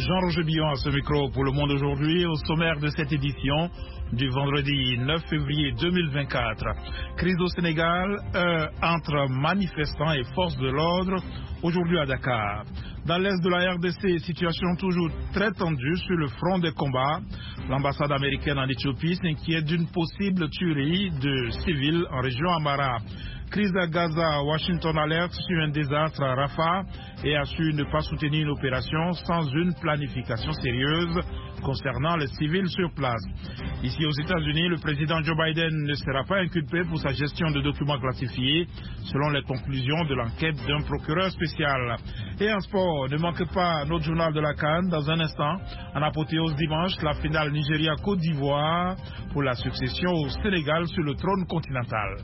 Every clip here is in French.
Jean-Roger Billon à ce micro pour Le Monde aujourd'hui, au sommaire de cette édition du vendredi 9 février 2024. Crise au Sénégal entre manifestants et forces de l'ordre aujourd'hui à Dakar. Dans l'est de la RDC, situation toujours très tendue sur le front des combats. L'ambassade américaine en Éthiopie s'inquiète d'une possible tuerie de civils en région Amara. Crise à Gaza, Washington alerte sur un désastre à Rafah et assure ne pas soutenir une opération sans une planification sérieuse concernant les civils sur place. Ici aux États-Unis, le président Joe Biden ne sera pas inculpé pour sa gestion de documents classifiés, selon les conclusions de l'enquête d'un procureur spécial. Et en sport, ne manquez pas notre journal de la CAN dans un instant. En apothéose dimanche, la finale Nigeria-Côte d'Ivoire pour la succession au Sénégal sur le trône continental.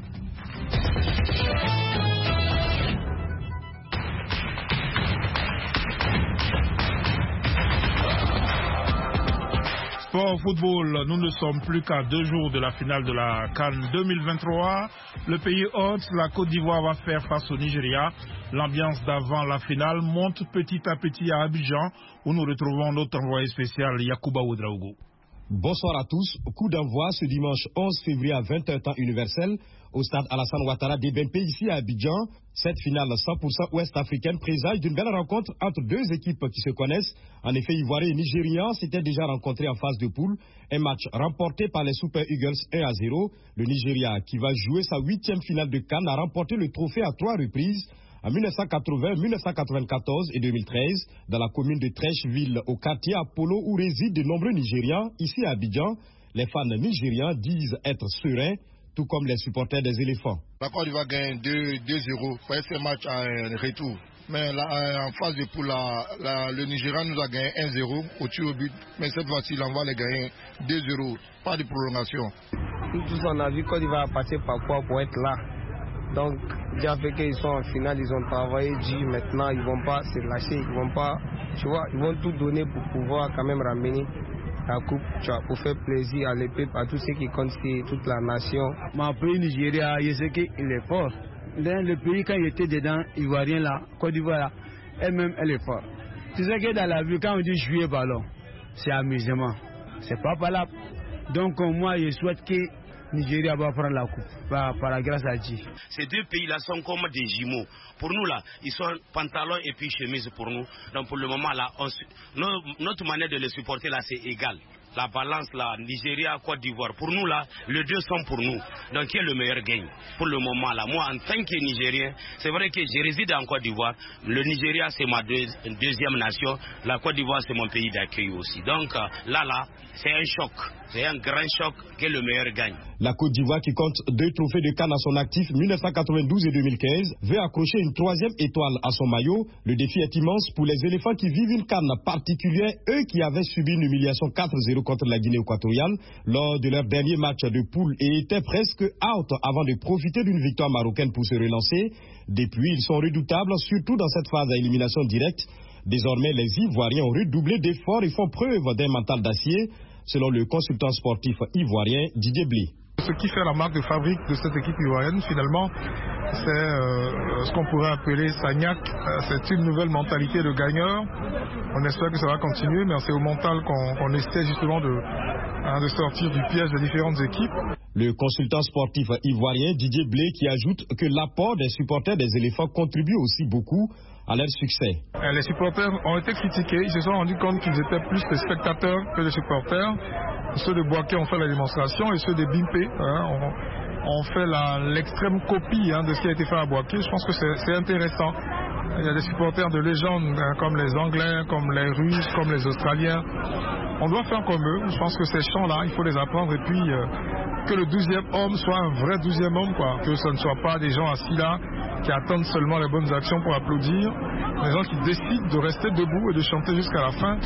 Sport football, nous ne sommes plus qu'à 2 jours de la finale de la CAN 2023. Le pays hôte, la Côte d'Ivoire, va faire face au Nigeria. L'ambiance d'avant la finale monte petit à petit à Abidjan, où nous retrouvons notre envoyé spécial Yacouba Ouedraogo. Bonsoir à tous. Coup d'envoi ce dimanche 11 février à 20h temps universel au stade Alassane Ouattara d'Ebempe ici à Abidjan. Cette finale 100% ouest-africaine présage d'une belle rencontre entre deux équipes qui se connaissent. En effet, Ivoiriens et Nigérians s'étaient déjà rencontrés en phase de poule. Un match remporté par les Super Eagles 1-0. Le Nigeria, qui va jouer sa 8e finale de CAN, a remporté le trophée à 3 reprises. En 1980, 1994 et 2013, dans la commune de Trècheville, au quartier Apollo, où résident de nombreux Nigérians, ici à Abidjan, les fans nigérians disent être sereins, tout comme les supporters des éléphants. La Côte d'Ivoire gagne 2-0 pour ce match en retour. Mais là, en phase de poule, le Nigeria nous a gagné 1-0 au tir au but. Mais cette fois-ci, on va les gagner 2-0, pas de prolongation. Nous tous, on a vu Côte d'Ivoire passer par quoi pour être là. Donc, déjà fait qu'ils sont en finale, ils ont travaillé dur, maintenant ils vont pas se lâcher, ils vont pas, tu vois, ils vont tout donner pour pouvoir quand même ramener la coupe, tu vois, pour faire plaisir à l'épée, à tous ceux qui comptent, toute la nation. Mon pays Nigeria, je sais qu'il est fort. Dans le pays, quand il était dedans, Ivoirien là, Côte d'Ivoire là, elle-même, elle est forte. Tu sais que dans la vie, quand on dit jouer ballon, c'est amusement, c'est pas valable. Donc, moi, je souhaite que Nigeria va prendre la coupe par la grâce à Dieu. Ces deux pays-là sont comme des jumeaux. Pour nous, là, ils sont pantalon et puis chemise pour nous. Donc pour le moment, là, notre manière de les supporter, là, c'est égal. La balance, là, Nigeria, Côte d'Ivoire, pour nous, là, les deux sont pour nous. Donc, qui est le meilleur gagne? Pour le moment, là, moi, en tant que Nigérien, c'est vrai que je réside en Côte d'Ivoire. Le Nigeria, c'est ma deuxième nation. La Côte d'Ivoire, c'est mon pays d'accueil aussi. Donc, là, c'est un choc. C'est un grand choc que le meilleur gagne. La Côte d'Ivoire, qui compte 2 trophées de CAN à son actif, 1992 et 2015, veut accrocher une 3e étoile à son maillot. Le défi est immense pour les éléphants qui vivent une CAN particulière, eux qui avaient subi une humiliation 4-0 contre la Guinée équatoriale lors de leur dernier match de poule et étaient presque out avant de profiter d'une victoire marocaine pour se relancer. Depuis, ils sont redoutables, surtout dans cette phase à élimination directe. Désormais, les Ivoiriens ont redoublé d'efforts et font preuve d'un mental d'acier, selon le consultant sportif ivoirien Didier Blé. Ce qui fait la marque de fabrique de cette équipe ivoirienne, finalement, c'est ce qu'on pourrait appeler Sagnac. C'est une nouvelle mentalité de gagneur. On espère que ça va continuer, mais c'est au mental qu'on essaie justement de sortir du piège des différentes équipes. Le consultant sportif ivoirien Didier Blé qui ajoute que l'apport des supporters des éléphants contribue aussi beaucoup à leur succès. Les supporters ont été critiqués, ils se sont rendus compte qu'ils étaient plus des spectateurs que des supporters. Ceux de Boaké ont fait la démonstration et ceux de Bimpe ont fait l'extrême copie de ce qui a été fait à Boaké. Je pense que c'est intéressant. Il y a des supporters de légende comme les Anglais, comme les Russes, comme les Australiens. On doit faire comme eux. Je pense que ces chants-là, il faut les apprendre et puis que le 12e homme soit un vrai 12e homme, quoi. Que ce ne soit pas des gens assis là qui attendent seulement les bonnes actions pour applaudir. Des gens qui décident de rester debout et de chanter jusqu'à la fin.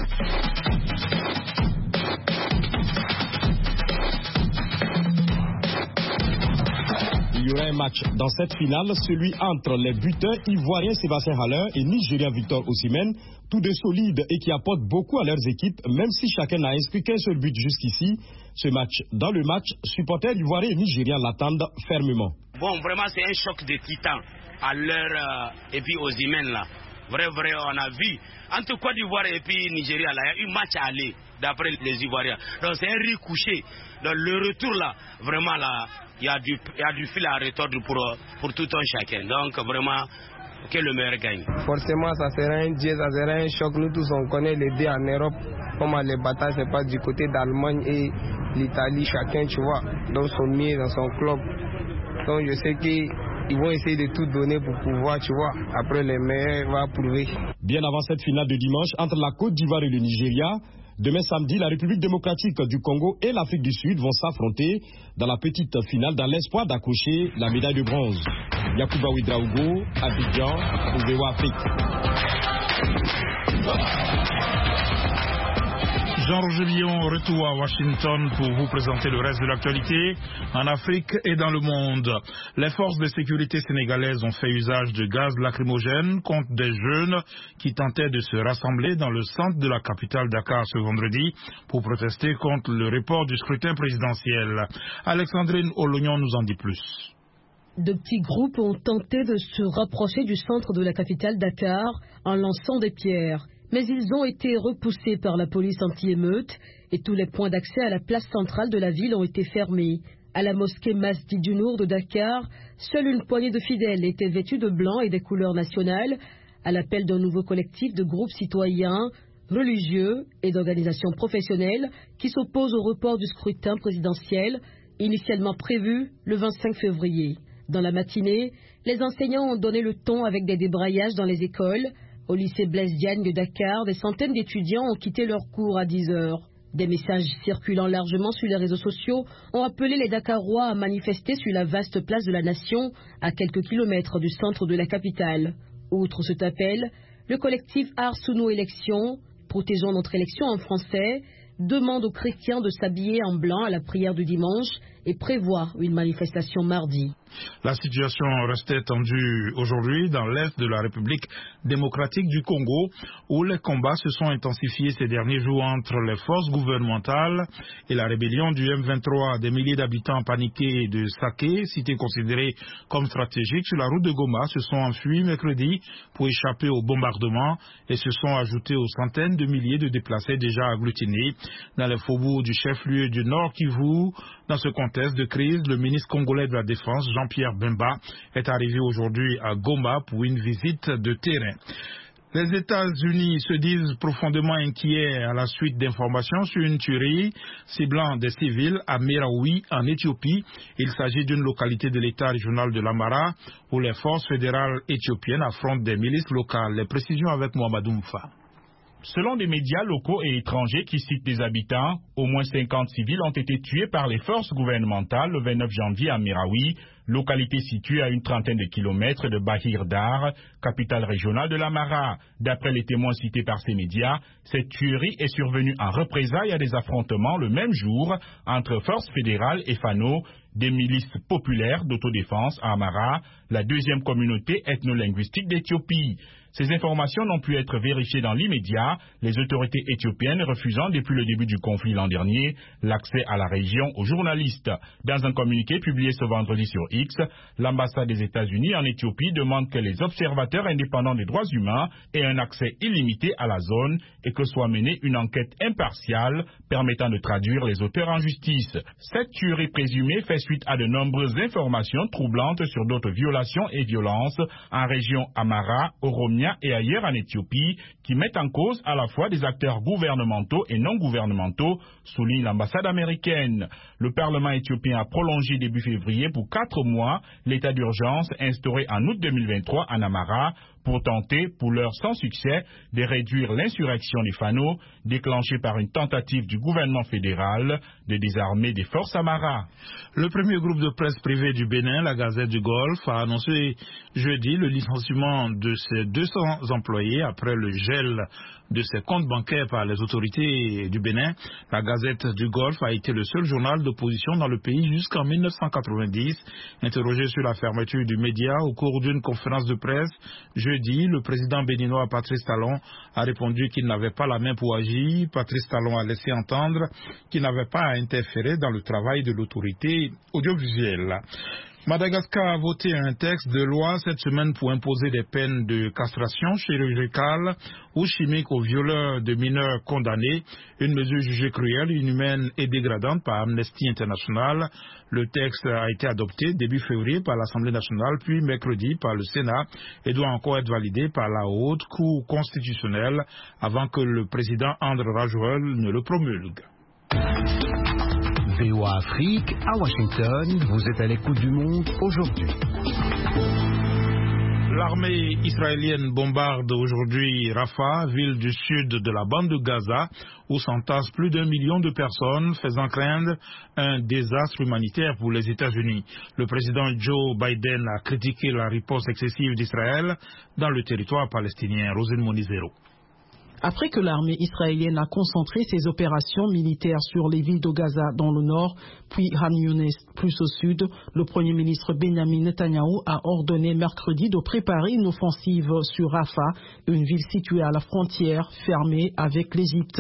Il y aura un match dans cette finale, celui entre les buteurs ivoiriens Sébastien Haller et Nigérien Victor Osimhen, tous deux solides et qui apportent beaucoup à leurs équipes, même si chacun n'a inscrit qu'un seul but jusqu'ici. Dans le match, supporters ivoiriens et nigériens l'attendent fermement. Bon, vraiment, c'est un choc de titans à l'heure et puis Osimhen là. Vrai, on a vu. Entre Côte d'Ivoire et puis Nigeria, là, il y a eu match à aller, d'après les Ivoiriens. Donc c'est un riz couché. Donc le retour là, vraiment là, il y a du fil à retordre pour tout un chacun. Donc vraiment, que le meilleur gagne. Forcément, ça sera un dieu, ça sera un choc. Nous tous, on connaît les deux en Europe. Comment les batailles se passent du côté d'Allemagne et l'Italie, chacun, tu vois, dans son mieux, dans son club. Donc je sais qu'ils vont essayer de tout donner pour pouvoir, tu vois, après les meilleurs va prouver. Bien avant cette finale de dimanche entre la Côte d'Ivoire et le Nigeria, demain samedi, la République démocratique du Congo et l'Afrique du Sud vont s'affronter dans la petite finale dans l'espoir d'accrocher la médaille de bronze. Yacouba Ouedraogo, Abidjan, pour VOA Afrique. Jean-Roger Billon, retour à Washington pour vous présenter le reste de l'actualité en Afrique et dans le monde. Les forces de sécurité sénégalaises ont fait usage de gaz lacrymogène contre des jeunes qui tentaient de se rassembler dans le centre de la capitale Dakar ce vendredi pour protester contre le report du scrutin présidentiel. Alexandrine Olognon nous en dit plus. De petits groupes ont tenté de se rapprocher du centre de la capitale Dakar en lançant des pierres. Mais ils ont été repoussés par la police anti-émeute et tous les points d'accès à la place centrale de la ville ont été fermés. À la mosquée Masjid du Nour de Dakar, seule une poignée de fidèles étaient vêtus de blanc et des couleurs nationales, à l'appel d'un nouveau collectif de groupes citoyens, religieux et d'organisations professionnelles qui s'opposent au report du scrutin présidentiel, initialement prévu le 25 février. Dans la matinée, les enseignants ont donné le ton avec des débrayages dans les écoles. Au lycée Blaise Diagne de Dakar, des centaines d'étudiants ont quitté leurs cours à 10 heures. Des messages circulant largement sur les réseaux sociaux ont appelé les Dakarois à manifester sur la vaste place de la Nation, à quelques kilomètres du centre de la capitale. Outre cet appel, le collectif Arsouno Élections, protégeons notre élection en français, demande aux chrétiens de s'habiller en blanc à la prière du dimanche et prévoit une manifestation mardi. La situation restait tendue aujourd'hui dans l'est de la République démocratique du Congo, où les combats se sont intensifiés ces derniers jours entre les forces gouvernementales et la rébellion du M23. Des milliers d'habitants paniqués de Saké, cité considérée comme stratégique sur la route de Goma, se sont enfuis mercredi pour échapper au bombardement et se sont ajoutés aux centaines de milliers de déplacés déjà agglutinés dans les faubourgs du chef-lieu du Nord Kivu. Dans ce contexte de crise, le ministre congolais de la Défense, Jean-Pierre Bemba, est arrivé aujourd'hui à Goma pour une visite de terrain. Les États-Unis se disent profondément inquiets à la suite d'informations sur une tuerie ciblant des civils à Meraoui, en Éthiopie. Il s'agit d'une localité de l'État régional de l'Amara où les forces fédérales éthiopiennes affrontent des milices locales. Les précisions avec Mohamedou Moufa. Selon des médias locaux et étrangers qui citent des habitants, au moins 50 civils ont été tués par les forces gouvernementales le 29 janvier à Meraoui, localité située à une trentaine de kilomètres de Bahir Dar, capitale régionale de l'Amara. D'après les témoins cités par ces médias, cette tuerie est survenue en représailles à des affrontements le même jour entre forces fédérales et Fano, des milices populaires d'autodéfense à Amara, la deuxième communauté ethno-linguistique d'Éthiopie. Ces informations n'ont pu être vérifiées dans l'immédiat, les autorités éthiopiennes refusant depuis le début du conflit l'an dernier l'accès à la région aux journalistes. Dans un communiqué publié ce vendredi sur X, l'ambassade des États-Unis en Éthiopie demande que les observateurs indépendants des droits humains aient un accès illimité à la zone et que soit menée une enquête impartiale permettant de traduire les auteurs en justice. Cette tuerie présumée fait suite à de nombreuses informations troublantes sur d'autres violations et violences en région Amara, Oromia et ailleurs en Éthiopie qui mettent en cause à la fois des acteurs gouvernementaux et non gouvernementaux, souligne l'ambassade américaine. Le Parlement éthiopien a prolongé début février pour 4 mois l'état d'urgence instauré en août 2023 en Amara pour tenter, pour l'heure sans succès, de réduire l'insurrection des Fano déclenchée par une tentative du gouvernement fédéral de désarmer des forces Amara. Le premier groupe de presse privé du Bénin, la Gazette du Golfe, a annoncé jeudi le licenciement de ses 200 employés après le gel de ses comptes bancaires par les autorités du Bénin. La Gazette du Golfe a été le seul journal d'opposition dans le pays jusqu'en 1990. Interrogé sur la fermeture du média au cours d'une conférence de presse, jeudi, le président béninois Patrice Talon a répondu qu'il n'avait pas la main pour agir. Patrice Talon a laissé entendre qu'il n'avait pas à interférer dans le travail de l'autorité audiovisuelle. Madagascar a voté un texte de loi cette semaine pour imposer des peines de castration chirurgicale ou chimique aux violeurs de mineurs condamnés, une mesure jugée cruelle, inhumaine et dégradante par Amnesty International. Le texte a été adopté début février par l'Assemblée nationale, puis mercredi par le Sénat et doit encore être validé par la Haute Cour constitutionnelle avant que le président André Rajoel ne le promulgue. VOA Afrique, à Washington, vous êtes à l'écoute du monde aujourd'hui. L'armée israélienne bombarde aujourd'hui Rafah, ville du sud de la bande de Gaza, où s'entassent plus d'1 million de personnes, faisant craindre un désastre humanitaire pour les États-Unis. Le président Joe Biden a critiqué la riposte excessive d'Israël dans le territoire palestinien. Rosine Monizero. Après que l'armée israélienne a concentré ses opérations militaires sur les villes de Gaza dans le nord, puis Khan Younes plus au sud, le Premier ministre Benjamin Netanyahu a ordonné mercredi de préparer une offensive sur Rafah, une ville située à la frontière fermée avec l'Égypte.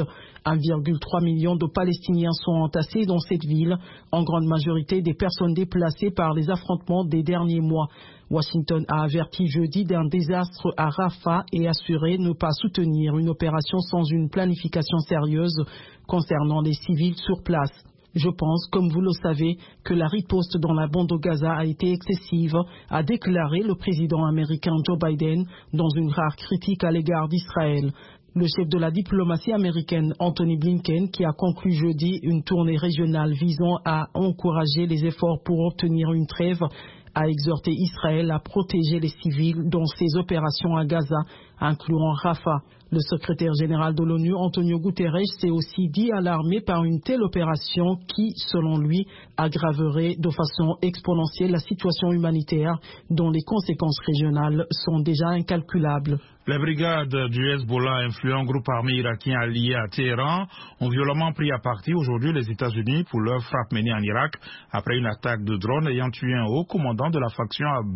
1,3 million de Palestiniens sont entassés dans cette ville, en grande majorité des personnes déplacées par les affrontements des derniers mois. Washington a averti jeudi d'un désastre à Rafah et assuré ne pas soutenir une opération sans une planification sérieuse concernant les civils sur place. Je pense, comme vous le savez, que la riposte dans la bande de Gaza a été excessive, a déclaré le président américain Joe Biden dans une rare critique à l'égard d'Israël. Le chef de la diplomatie américaine, Anthony Blinken, qui a conclu jeudi une tournée régionale visant à encourager les efforts pour obtenir une trêve, a exhorté Israël à protéger les civils dans ses opérations à Gaza, incluant Rafah. Le secrétaire général de l'ONU, Antonio Guterres, s'est aussi dit alarmé par une telle opération qui, selon lui, aggraverait de façon exponentielle la situation humanitaire dont les conséquences régionales sont déjà incalculables. Les brigades du Hezbollah, influent groupe armé irakien allié à Téhéran, ont violemment pris à partie aujourd'hui les États-Unis pour leur frappe menée en Irak après une attaque de drone ayant tué un haut commandant de la faction à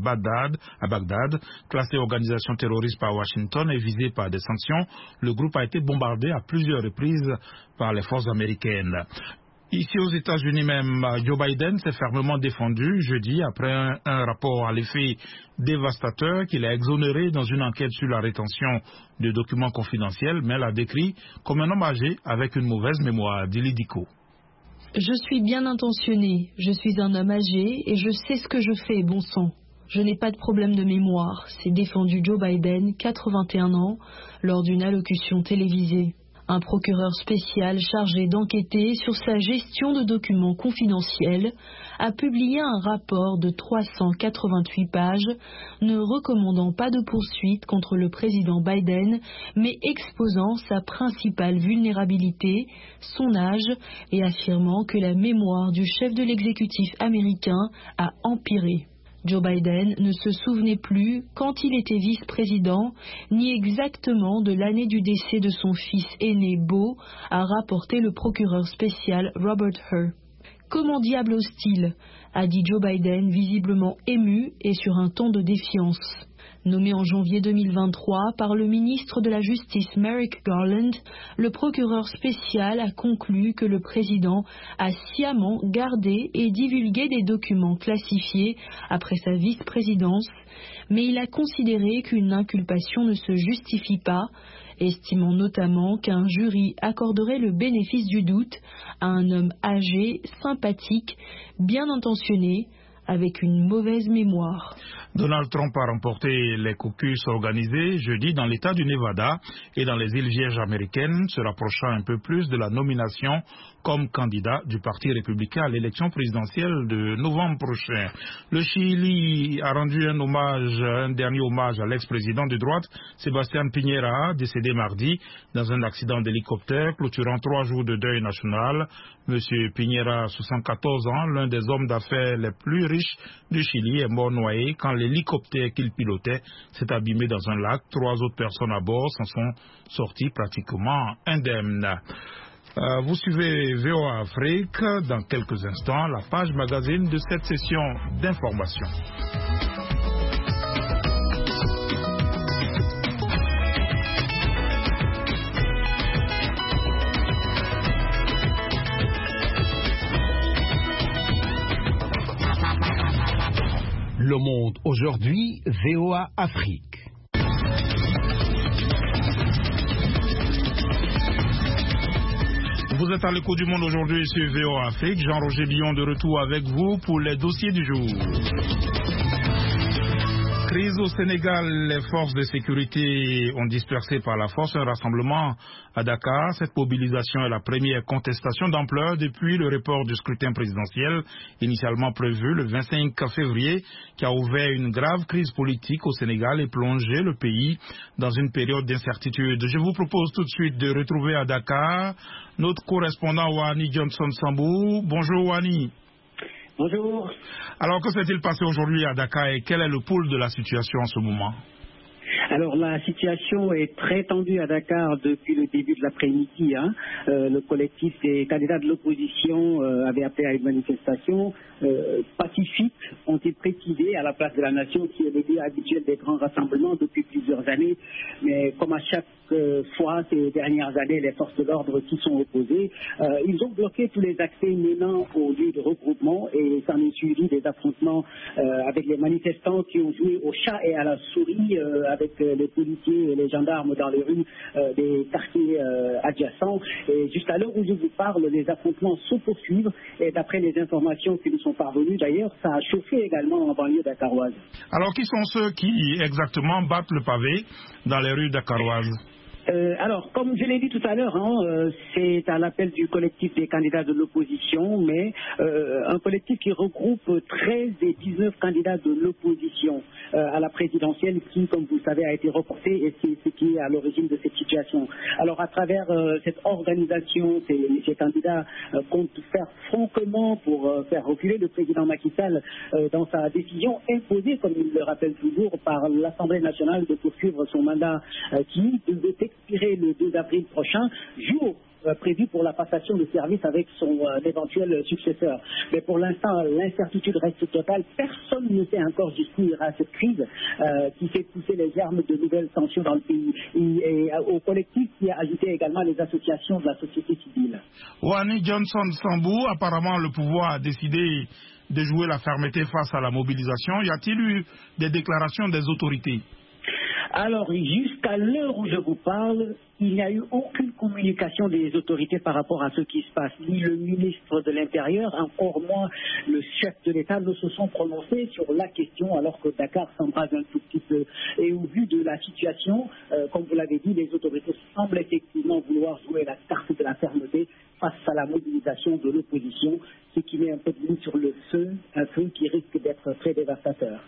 Bagdad, classé organisation terroriste par Washington et visé par des sanctions. Le groupe a été bombardé à plusieurs reprises par les forces américaines. Ici aux États-Unis même, Joe Biden s'est fermement défendu jeudi après un rapport à l'effet dévastateur qu'il a exonéré dans une enquête sur la rétention de documents confidentiels, mais l'a décrit comme un homme âgé avec une mauvaise mémoire. Dili Diko. Je suis bien intentionné, je suis un homme âgé et je sais ce que je fais, bon sang. Je n'ai pas de problème de mémoire, s'est défendu Joe Biden, 81 ans, lors d'une allocution télévisée. Un procureur spécial chargé d'enquêter sur sa gestion de documents confidentiels a publié un rapport de 388 pages ne recommandant pas de poursuite contre le président Biden, mais exposant sa principale vulnérabilité, son âge, et affirmant que la mémoire du chef de l'exécutif américain a empiré. Joe Biden ne se souvenait plus, quand il était vice-président, ni exactement de l'année du décès de son fils aîné Beau, a rapporté le procureur spécial Robert Hur. Comment diable hostile, a dit Joe Biden, visiblement ému et sur un ton de défiance. Nommé en janvier 2023 par le ministre de la Justice Merrick Garland, le procureur spécial a conclu que le président a sciemment gardé et divulgué des documents classifiés après sa vice-présidence, mais il a considéré qu'une inculpation ne se justifie pas, estimant notamment qu'un jury accorderait le bénéfice du doute à un homme âgé, sympathique, bien intentionné, avec une mauvaise mémoire. Donald Trump a remporté les caucus organisés jeudi dans l'État du Nevada et dans les îles Vierges américaines, se rapprochant un peu plus de la nomination comme candidat du Parti républicain à l'élection présidentielle de novembre prochain. Le Chili a rendu un dernier hommage à l'ex-président de droite, Sebastián Piñera, décédé mardi dans un accident d'hélicoptère clôturant 3 jours de deuil national. Monsieur Piñera, 74 ans, l'un des hommes d'affaires les plus riches du Chili, est mort noyé quand l'hélicoptère qu'il pilotait s'est abîmé dans un lac. 3 autres personnes à bord s'en sont sorties pratiquement indemnes. Vous suivez VOA Afrique. Dans quelques instants, la page magazine de cette session d'information. Le Monde aujourd'hui, VOA Afrique. Vous êtes à l'écho du monde aujourd'hui sur VOA Afrique. Jean-Roger Billon de retour avec vous pour les dossiers du jour. Crise au Sénégal, les forces de sécurité ont dispersé par la force un rassemblement à Dakar. Cette mobilisation est la première contestation d'ampleur depuis le report du scrutin présidentiel initialement prévu le 25 février qui a ouvert une grave crise politique au Sénégal et plongé le pays dans une période d'incertitude. Je vous propose tout de suite de retrouver à Dakar notre correspondant Wani Johnson Sambou. Bonjour Wani. Bonjour. Alors, que s'est-il passé aujourd'hui à Dakar et quel est le pouls de la situation en ce moment? Alors, la situation est très tendue à Dakar depuis le début de l'après-midi. Le collectif des candidats de l'opposition avait appelé à une manifestation pacifique, ont-ils précisé, à la place de la nation, qui est le lieu habituel des grands rassemblements depuis plusieurs années. Mais comme à chaque fois ces dernières années, les forces de l'ordre s'y sont opposées. Ils ont bloqué tous les accès menant au lieu de regroupement et s'en est suivi des affrontements avec les manifestants qui ont joué au chat et à la souris avec les policiers et les gendarmes dans les rues des quartiers adjacents. Et juste à l'heure où je vous parle, les affrontements se poursuivent et d'après les informations qui nous sont parvenues, d'ailleurs, ça a chauffé également en banlieue dakaroise. Alors, qui sont ceux qui exactement battent le pavé dans les rues dakaroises? Alors, comme je l'ai dit tout à l'heure, c'est à l'appel du collectif des candidats de l'opposition, mais un collectif qui regroupe 13 des 19 candidats de l'opposition à la présidentielle qui, comme vous le savez, a été reporté et c'est ce qui est à l'origine de cette situation. Alors, à travers cette organisation, ces candidats comptent faire front commun pour faire reculer le président Macky Sall dans sa décision imposée, comme il le rappelle toujours, par l'Assemblée nationale de poursuivre son mandat qui devait expirer le 2 avril prochain, jour prévu pour la passation de service avec son éventuel successeur. Mais pour l'instant, l'incertitude reste totale. Personne ne sait encore jusqu'où ira cette crise qui fait pousser les germes de nouvelles tensions dans le pays. Et au collectif qui a ajouté également les associations de la société civile. Wani Johnson Sambou, apparemment le pouvoir a décidé de jouer la fermeté face à la mobilisation. Y a-t-il eu des déclarations des autorités? Alors, jusqu'à l'heure où je vous parle, il n'y a eu aucune communication des autorités par rapport à ce qui se passe. Ni le ministre de l'Intérieur, encore moins le chef de l'État ne se sont prononcés sur la question, alors que Dakar s'embrase un tout petit peu. Et au vu de la situation, comme vous l'avez dit, les autorités semblent effectivement vouloir jouer la carte de la fermeté face à la mobilisation de l'opposition, ce qui met un peu de l'huile sur le feu, un feu qui risque d'être très dévastateur.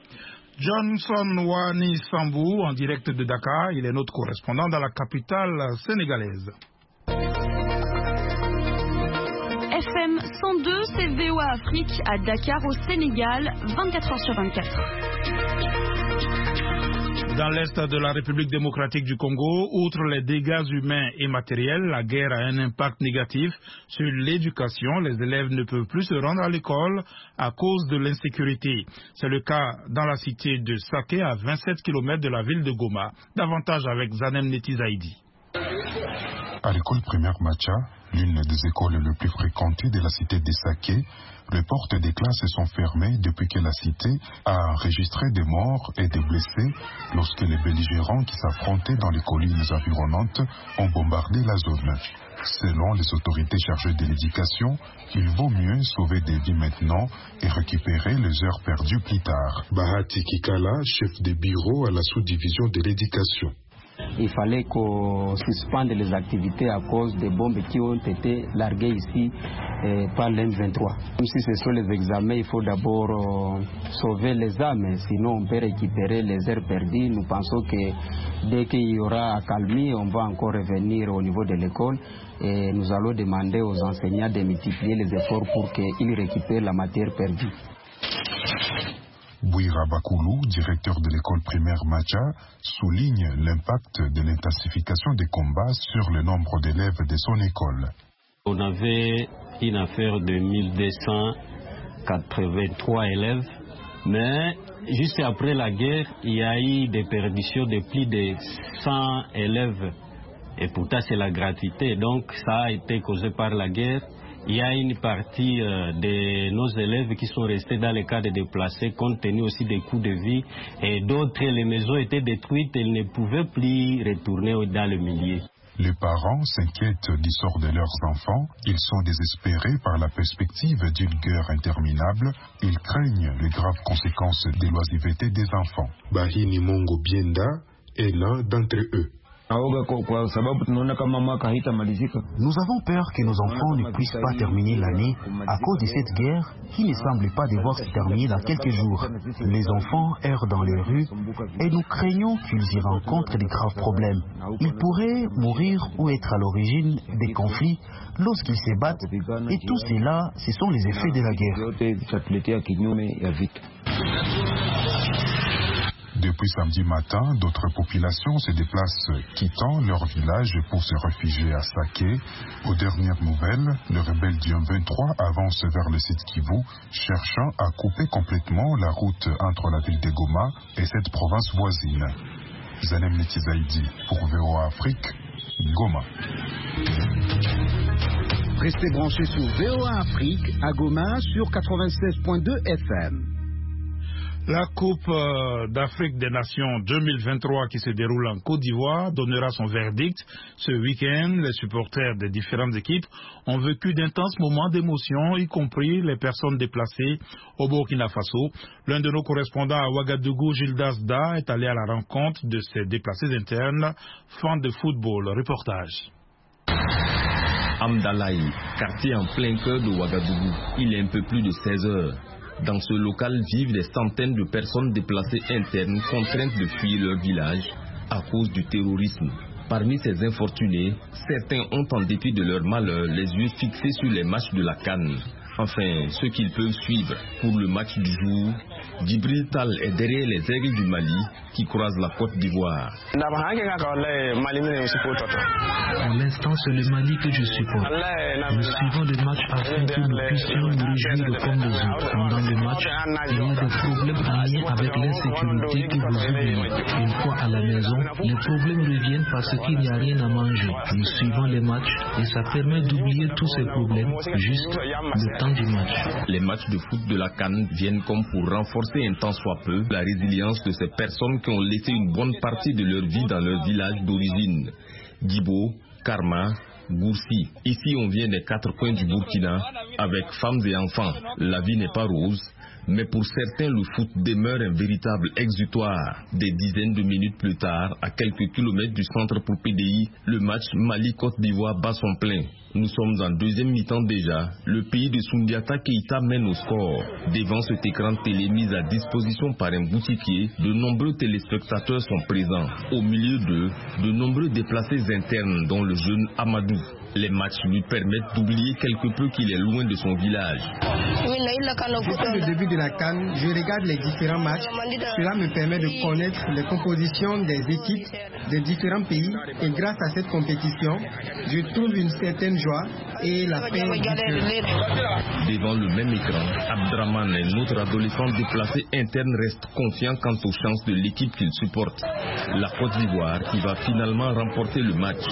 Johnson Wani Sambou, en direct de Dakar, il est notre correspondant dans la capitale sénégalaise. FM 102, c'est VOA Afrique à Dakar au Sénégal, 24h sur 24. Dans l'est de la République démocratique du Congo, outre les dégâts humains et matériels, la guerre a un impact négatif sur l'éducation. Les élèves ne peuvent plus se rendre à l'école à cause de l'insécurité. C'est le cas dans la cité de Saké, à 27 km de la ville de Goma. Davantage avec Zanem Netizaïdi. À l'école primaire Macha, l'une des écoles les plus fréquentées de la cité de Saké, les portes des classes sont fermées depuis que la cité a enregistré des morts et des blessés lorsque les belligérants qui s'affrontaient dans les collines environnantes ont bombardé la zone. Selon les autorités chargées de l'éducation, il vaut mieux sauver des vies maintenant et récupérer les heures perdues plus tard. Bahati Kikala, chef de bureau à la sous-division de l'éducation. Il fallait qu'on suspende les activités à cause des bombes qui ont été larguées ici par l'M23. Même si ce sont les examens, il faut d'abord sauver les âmes, sinon on peut récupérer les heures perdues. Nous pensons que dès qu'il y aura accalmie, on va encore revenir au niveau de l'école et nous allons demander aux enseignants de multiplier les efforts pour qu'ils récupèrent la matière perdue. Bouira Bakoulou, directeur de l'école primaire Macha, souligne l'impact de l'intensification des combats sur le nombre d'élèves de son école. On avait une affaire de 1283 élèves, mais juste après la guerre, il y a eu des perditions de plus de 100 élèves. Et pourtant, c'est la gratuité. Donc, ça a été causé par la guerre. Il y a une partie de nos élèves qui sont restés dans les cas de déplacés compte tenu aussi des coûts de vie et d'autres, les maisons étaient détruites et ils ne pouvaient plus retourner dans le milieu. Les parents s'inquiètent du sort de leurs enfants. Ils sont désespérés par la perspective d'une guerre interminable. Ils craignent les graves conséquences de l'oisiveté des enfants. Bahini Mongo Bienda est l'un d'entre eux. Nous avons peur que nos enfants ne puissent pas terminer l'année à cause de cette guerre qui ne semble pas devoir se terminer dans quelques jours. Les enfants errent dans les rues et nous craignons qu'ils y rencontrent de graves problèmes. Ils pourraient mourir ou être à l'origine des conflits lorsqu'ils se battent et tout cela, ce sont les effets de la guerre. Depuis samedi matin, d'autres populations se déplacent quittant leur village pour se réfugier à Saké. Aux dernières nouvelles, le rebelle du M23 avance vers le site Kivu, cherchant à couper complètement la route entre la ville de Goma et cette province voisine. Zanem Netizaïdi pour VOA Afrique, Goma. Restez branchés sur VOA Afrique à Goma sur 96.2 FM. La Coupe d'Afrique des Nations 2023 qui se déroule en Côte d'Ivoire donnera son verdict. Ce week-end, les supporters des différentes équipes ont vécu d'intenses moments d'émotion, y compris les personnes déplacées au Burkina Faso. L'un de nos correspondants à Ouagadougou, Gildas Da, est allé à la rencontre de ces déplacés internes, fans de football. Reportage. Amdalaï, quartier en plein cœur de Ouagadougou. Il est un peu plus de 16 heures. Dans ce local vivent des centaines de personnes déplacées internes contraintes de fuir leur village à cause du terrorisme. Parmi ces infortunés, certains ont en dépit de leur malheur les yeux fixés sur les matchs de la CAN. Enfin, ceux qu'ils peuvent suivre pour le match du jour, Djibril Tal est derrière les aigles du Mali qui croisent la Côte d'Ivoire. Pour l'instant, c'est le Mali que je supporte. Nous suivons le match afin que nous puissions nous réjouir comme les autres. Pendant le match, il y a des problèmes en lien avec l'insécurité que vous oubliez. Une fois à la maison, les problèmes reviennent parce qu'il n'y a rien à manger. Nous suivons les matchs et ça permet d'oublier tous ces problèmes, juste le temps du match. Les matchs de foot de la CAN viennent comme pour renforcer un tant soit peu la résilience de ces personnes qui ont laissé une bonne partie de leur vie dans leur village d'origine. Gibo, Karma, Goursi. Ici, on vient des 4 coins du Burkina avec femmes et enfants. La vie n'est pas rose, mais pour certains, le foot demeure un véritable exutoire. Des dizaines de minutes plus tard, à quelques kilomètres du centre pour PDI, le match Mali-Côte d'Ivoire bat son plein. Nous sommes en deuxième mi-temps déjà. Le pays de Soundiata Keïta mène au score. Devant cet écran télé mis à disposition par un boutiquier, de nombreux téléspectateurs sont présents. Au milieu d'eux, de nombreux déplacés internes, dont le jeune Amadou. Les matchs lui permettent d'oublier quelque peu qu'il est loin de son village. Depuis le début de la CAN, je regarde les différents matchs. Cela me permet de connaître les compositions des équipes de différents pays et grâce à cette compétition, je trouve une certaine joie et la paix. Devant le même écran, Abdraman, un autre adolescent déplacé interne, reste confiant quant aux chances de l'équipe qu'il supporte. La Côte d'Ivoire qui va finalement remporter le match.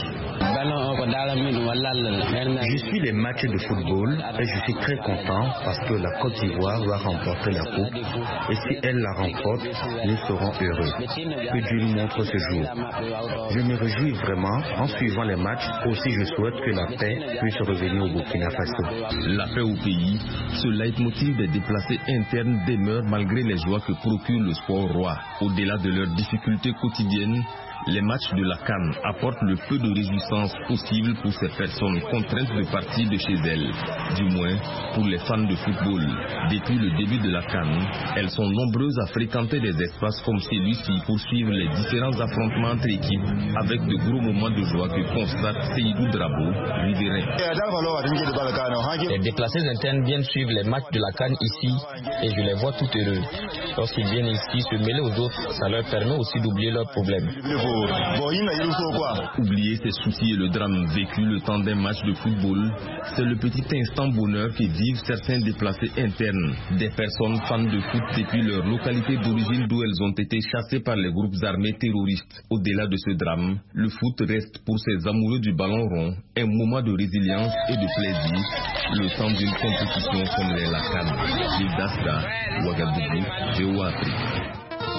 Je suis les matchs de football et je suis très content parce que la Côte d'Ivoire va remporter la coupe et si elle la remporte, nous serons heureux. Que Dieu nous montre ce jour. Je me réjouis vraiment en suivant les matchs. Aussi je souhaite que la paix puisse revenir au Burkina Faso. La paix au pays, ce leitmotiv des déplacés internes demeure malgré les joies que procure le sport roi. Au-delà de leurs difficultés quotidiennes, les matchs de la CAN apportent le peu de réjouissance possible pour ces personnes contraintes de partir de chez elles. Du moins, pour les fans de football. Depuis le début de la CAN, elles sont nombreuses à fréquenter des espaces comme celui-ci pour suivre les différents affrontements entre équipes avec de gros moments de joie que constate Seydou Drabo, riverain. Les déplacés internes viennent suivre les matchs de la CAN ici et je les vois tout heureux. Lorsqu'ils viennent ici se mêler aux autres, ça leur permet aussi d'oublier leurs problèmes. Oublier ses soucis et le drame vécu le temps d'un match de football, c'est le petit instant bonheur que vivent certains déplacés internes, des personnes fans de foot depuis leur localité d'origine d'où elles ont été chassées par les groupes armés terroristes. Au-delà de ce drame, le foot reste pour ces amoureux du ballon rond un moment de résilience et de plaisir, le temps d'une compétition comme les CAN. L'île d'Asta, Ouagadougou, VOA Afrique.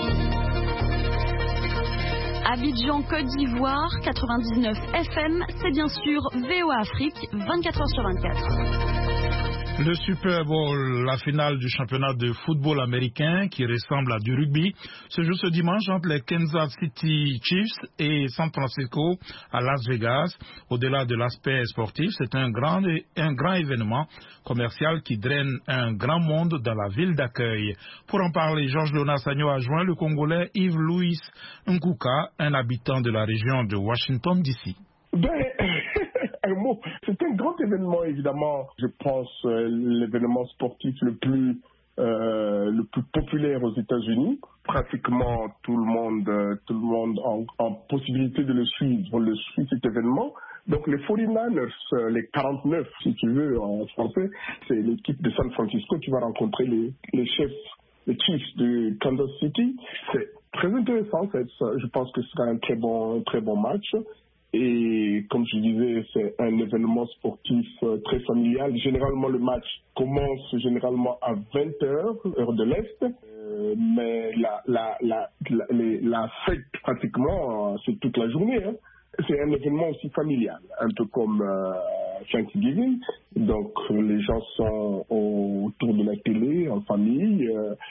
Abidjan, Côte d'Ivoire, 99 FM, c'est bien sûr VOA Afrique, 24h/24. Le Super Bowl, la finale du championnat de football américain qui ressemble à du rugby, se joue ce dimanche entre les Kansas City Chiefs et San Francisco à Las Vegas. Au-delà de l'aspect sportif, c'est un grand événement commercial qui draine un grand monde dans la ville d'accueil. Pour en parler, Georges Léonard Sagno a joint le Congolais Yves-Louis Nkuka, un habitant de la région de Washington DC. Un mot. C'est un grand événement, évidemment. Je pense l'événement sportif le plus populaire aux États-Unis. Pratiquement tout le monde en possibilité de le suivre, cet événement. Donc les 49ers, les 49, si tu veux, en français, c'est l'équipe de San Francisco qui va rencontrer les Chiefs de Kansas City. C'est très intéressant. Je pense que ce sera un très bon match. Et comme je disais, c'est un événement sportif très familial. Généralement, le match commence à 20h, heure de l'Est. Mais la fête, pratiquement, c'est toute la journée. Hein. C'est un événement aussi familial, un peu comme Thanksgiving. Donc, les gens sont autour de la télé, en famille.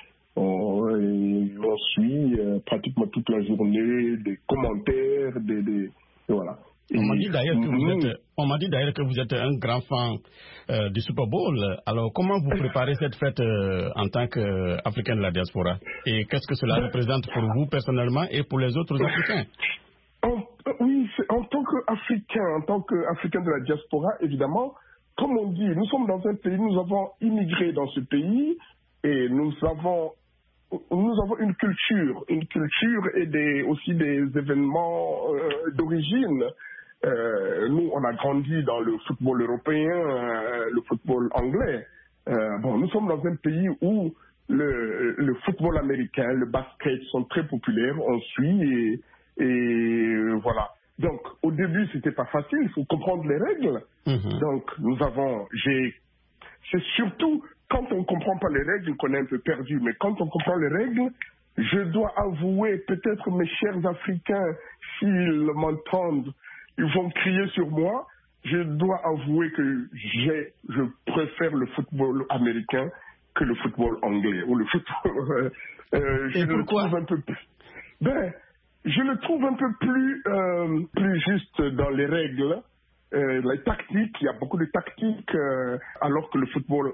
Et on suit pratiquement toute la journée des commentaires, voilà. On m'a dit d'ailleurs que vous êtes un grand fan du Super Bowl. Alors, comment vous préparez cette fête en tant qu'Africain de la diaspora? Et qu'est-ce que cela représente pour vous personnellement et pour les autres Africains? Oui, en tant qu'Africain de la diaspora, évidemment, comme on dit, nous sommes dans un pays, nous avons immigré dans ce pays et nous avons une culture et aussi des événements d'origine. Nous, on a grandi dans le football européen, le football anglais. Nous sommes dans un pays où le football américain, le basket sont très populaires. On suit et voilà. Donc, au début, c'était pas facile. Il faut comprendre les règles. Donc, c'est surtout quand on ne comprend pas les règles qu'on est un peu perdu. Mais quand on comprend les règles, je dois avouer, peut-être mes chers Africains, s'ils m'entendent, ils vont crier sur moi. Je dois avouer que je préfère le football américain que le football anglais. Ou le football, Et pourquoi? Je le trouve un peu plus juste dans les règles. Les tactiques, il y a beaucoup de tactiques, alors que le football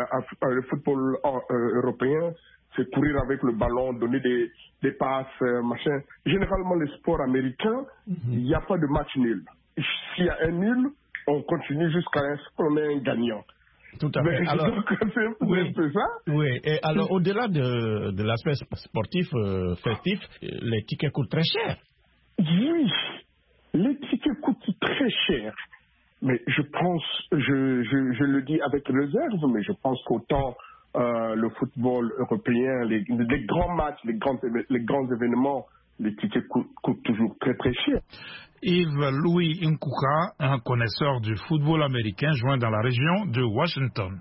européen, c'est courir avec le ballon, donner des passes, machin. Généralement, les sports américains, il n'y a pas de match nul. S'il y a un nul, on continue jusqu'à ce qu'on ait un gagnant. Tout à fait. Alors, c'est ça? Oui. Et alors, au-delà de l'aspect sportif, festif, les tickets coûtent très cher. Oui. Les tickets coûtent très cher, mais je pense, je le dis avec réserve, mais je pense qu'autant le football européen, les grands matchs, les grands événements, les tickets coûtent toujours très très cher. Yves-Louis Nkuka, un connaisseur du football américain, joint dans la région de Washington.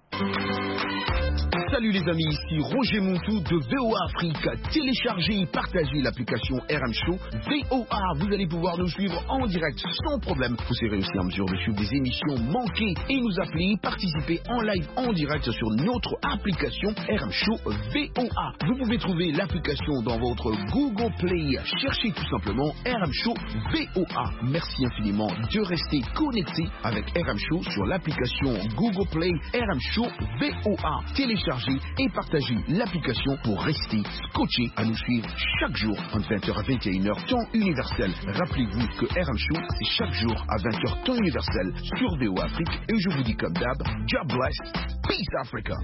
Salut les amis, ici Roger Montou de VOA Afrique. Téléchargez et partagez l'application RM Show VOA. Vous allez pouvoir nous suivre en direct sans problème. Vous serez aussi en mesure de suivre des émissions manquées et nous appeler, participer en live en direct sur notre application RM Show VOA. Vous pouvez trouver l'application dans votre Google Play. Cherchez tout simplement RM Show VOA. Merci infiniment de rester connecté avec RM Show sur l'application Google Play RM Show VOA. Téléchargez et partagez l'application pour rester scotché à nous suivre chaque jour entre 20h à 21h temps universel. Rappelez-vous que RM Show c'est chaque jour à 20h temps universel sur VOA Afrique et je vous dis comme d'hab, God bless, peace Africa.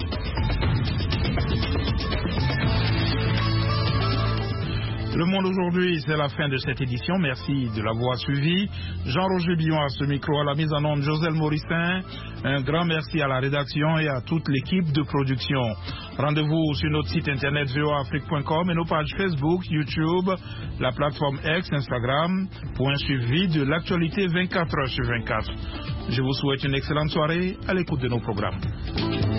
Le Monde aujourd'hui, c'est la fin de cette édition. Merci de l'avoir suivi. Jean-Roger Billon à ce micro, à la mise en onde, Joselle Morissin. Un grand merci à la rédaction et à toute l'équipe de production. Rendez-vous sur notre site internet voafrique.com et nos pages Facebook, YouTube, la plateforme X, Instagram, pour un suivi de l'actualité 24 heures sur 24. Je vous souhaite une excellente soirée à l'écoute de nos programmes.